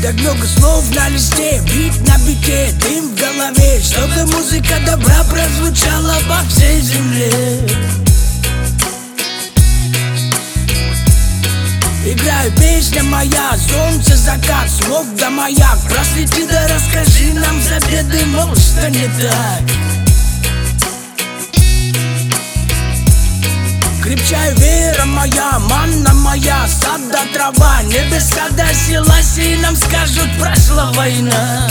Так много слов на листе, бит на бите, дым в голове, чтобы музыка добра прозвучала по всей земле. Играю, песня моя, солнце, закат, смог да маяк. Просвети да расскажи нам за беды, мол, что не так. Крепчай, вера моя, манна моя, сад да трава, небеса да селась, и нам скажут, прошла война.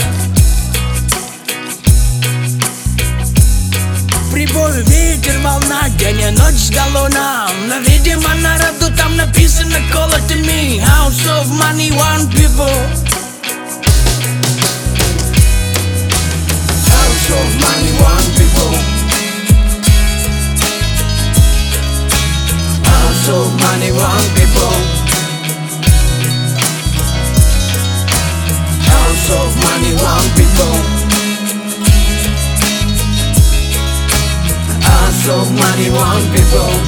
Прибой, ветер, волна, день и ночь да луна. Но, видимо, народу там написано колотыми: House of money, one people. House of money, one people. House of money, one people. House of money, one people. House of money, one people.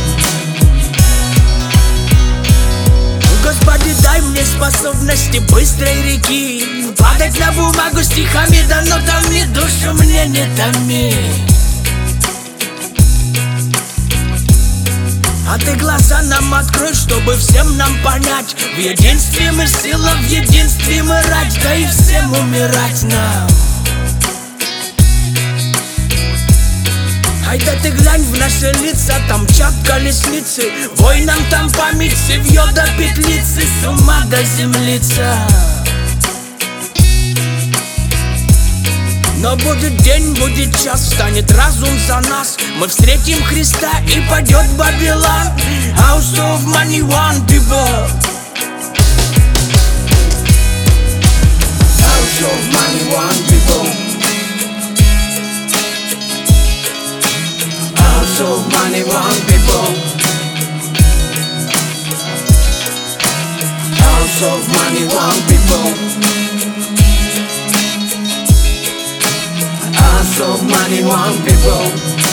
Господи, дай мне способности быстрой реки, падать на бумагу стихами, да но томи душу мне не томи. А ты глаза нам открой, чтобы всем нам понять: в единстве мы сила, в единстве мы рать, да и всем умирать нам. Ай да ты глянь в наши лица, там чат колесницы, воинам там память, севьё до петлицы, с ума до землица. Но будет день, будет час, встанет разум за нас, мы встретим Христа и падет Вавилон. House of money, one people. House of money, one people. House of money, one people. House of money, one people. House of money, one people.